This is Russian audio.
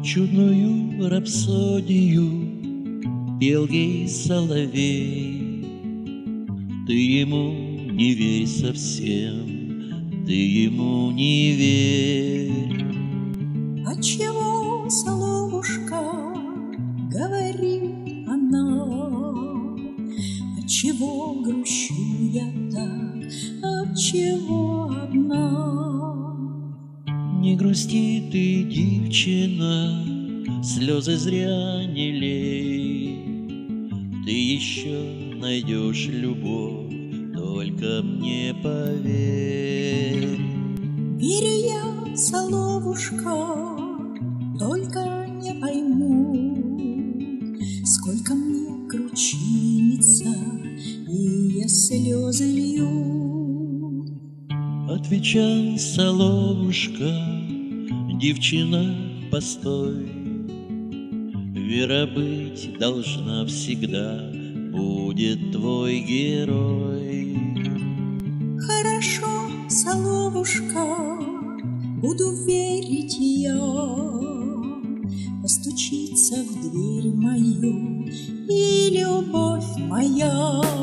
Чудную рапсодию пел ей соловей. Ты ему не верь совсем, ты ему не верь. Отчего, соловушка, говорит она, отчего грущу я так, отчего одна? Не грусти ты, девчина, слезы зря не лей. Ты еще найдешь любовь, только мне поверь. Верю я, соловушка, только не пойму, сколько мне кручинится, и я слезы лью. Отвечал соловушка: девчина, постой, вера быть должна всегда, будет твой герой. Хорошо, соловушка, буду верить я. Постучится в дверь мою, и любовь моя